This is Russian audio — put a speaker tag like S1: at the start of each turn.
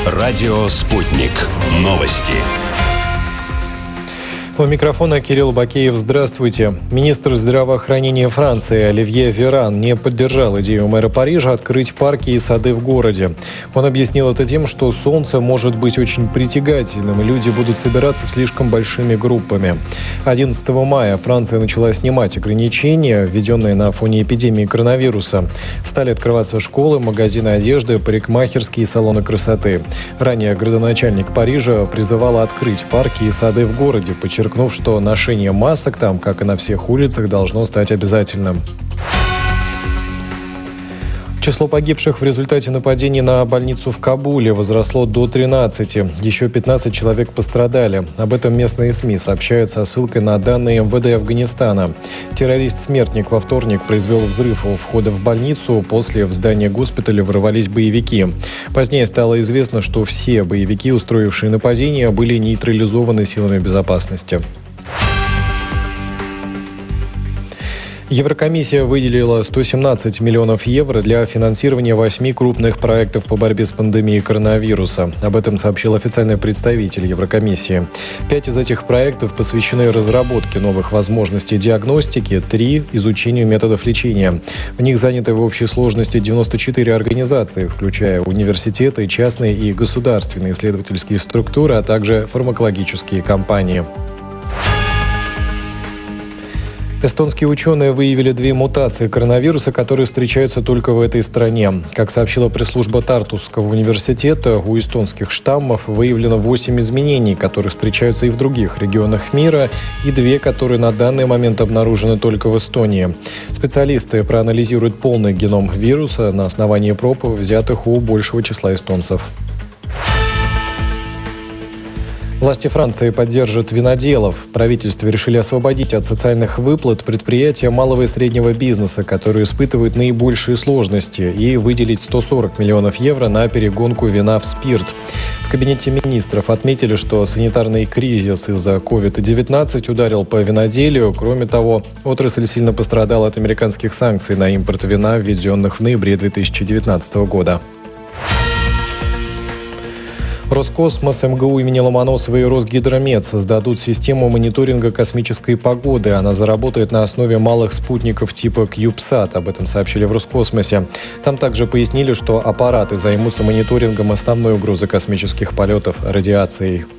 S1: Радио «Спутник». Новости.
S2: У микрофона Кирилл Бакеев. Здравствуйте. Министр здравоохранения Франции Оливье Веран не поддержал идею мэра Парижа открыть парки и сады в городе. Он объяснил это тем, что солнце может быть очень притягательным, и люди будут собираться слишком большими группами. 11 мая Франция начала снимать ограничения, введенные на фоне эпидемии коронавируса. Стали открываться школы, магазины одежды, парикмахерские и салоны красоты. Ранее градоначальник Парижа призывала открыть парки и сады в городе, подчеркнув, что ношение масок там, как и на всех улицах, должно стать обязательным. Число погибших в результате нападений на больницу в Кабуле возросло до 13. Еще 15 человек пострадали. Об этом местные СМИ сообщают со ссылкой на данные МВД Афганистана. Террорист-смертник во вторник произвел взрыв у входа в больницу. После в здание госпиталя ворвались боевики. Позднее стало известно, что все боевики, устроившие нападение, были нейтрализованы силами безопасности. Еврокомиссия выделила 117 миллионов евро для финансирования 8 крупных проектов по борьбе с пандемией коронавируса. Об этом сообщил официальный представитель Еврокомиссии. 5 из этих проектов посвящены разработке новых возможностей диагностики, 3 – изучению методов лечения. В них заняты в общей сложности 94 организации, включая университеты, частные и государственные исследовательские структуры, а также фармакологические компании. Эстонские ученые выявили 2 мутации коронавируса, которые встречаются только в этой стране. Как сообщила пресс-служба Тартусского университета, у эстонских штаммов выявлено 8 изменений, которые встречаются и в других регионах мира, и 2, которые на данный момент обнаружены только в Эстонии. Специалисты проанализируют полный геном вируса на основании проб, взятых у большего числа эстонцев. Власти Франции поддержат виноделов. В правительстве решили освободить от социальных выплат предприятия малого и среднего бизнеса, которые испытывают наибольшие сложности, и выделить 140 миллионов евро на перегонку вина в спирт. В кабинете министров отметили, что санитарный кризис из-за COVID-19 ударил по виноделию. Кроме того, отрасль сильно пострадала от американских санкций на импорт вина, введенных в ноябре 2019 года. Роскосмос, МГУ имени Ломоносова и Росгидромет создадут систему мониторинга космической погоды. Она заработает на основе малых спутников типа CubeSat. Об этом сообщили в Роскосмосе. Там также пояснили, что аппараты займутся мониторингом основной угрозы космических полетов – радиацией.